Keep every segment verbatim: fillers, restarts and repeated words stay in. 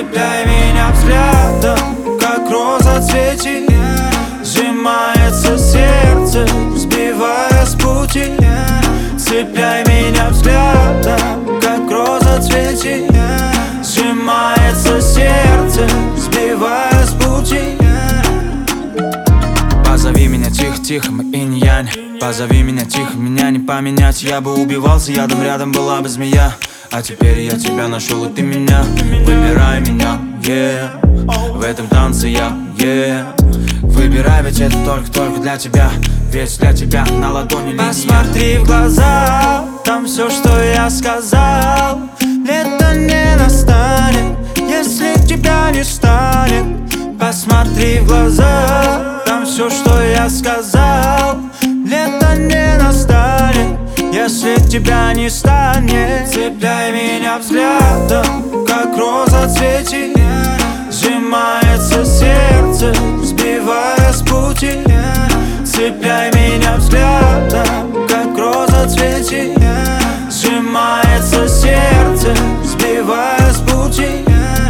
Цепляй меня взглядом, как роза цвети. Сжимается сердце, сбивая с пути. Цепляй меня взглядом, как роза цвети. Сжимается сердце, сбивая с пути. Позови меня тихо-тихо, мы инь-янь. Позови меня тихо, меня не поменять. Я бы убивался ядом, рядом была бы змея. А теперь я тебя нашел, и ты меня. Выбирай меня, yeah. В этом танце я, yeah. Выбирай, ведь это только-только для тебя. Ведь для тебя на ладони линия. Посмотри в глаза, там все, что я сказал. Лето не настанет, если тебя не станет. Посмотри в глаза, там все, что я сказал. Лето не настанет, если тебя не станет. Цепляй меня взглядом, как роза цвети. Сжимается сердце, сбивая с пути. Цепляй меня взглядом, как роза цвети. Сжимается сердце, сбивая с пути.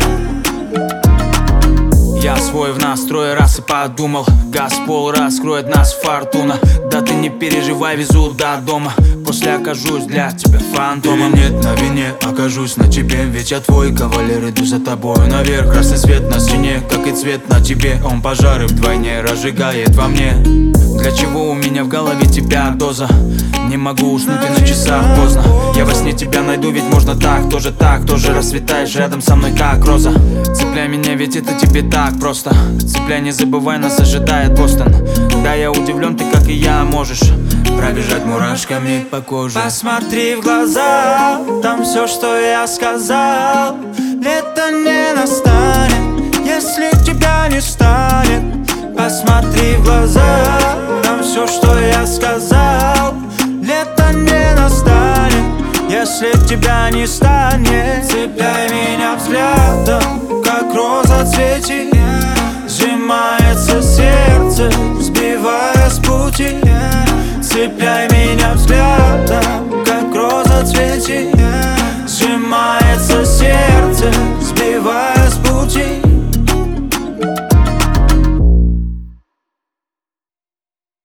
Я свой в настрое раз и подумал, газ пол раскроет нас фортуна. Да ты не переживай, везу до дома. После окажусь для тебя фантомом. Или нет, на вине окажусь на тебе. Ведь я твой кавалер, иду за тобою наверх. Красный свет на стене, как и цвет на тебе. Он пожары вдвойне разжигает во мне. Для чего у меня в голове тебя доза? Не могу уснуть и на часах поздно. Я во сне тебя найду, ведь можно так, тоже так. Тоже расцветаешь рядом со мной, как роза. Цепляй меня, ведь это тебе так просто. Цепляй, не забывай, нас ожидает Бостон. Да, я удивлен, ты как и я можешь пробежать мурашками по коже. Посмотри в глаза, там все, что я сказал. Лето не настанет, если тебя не станет. Посмотри в глаза, там все, что я сказал. Лето не настанет, если тебя не станет.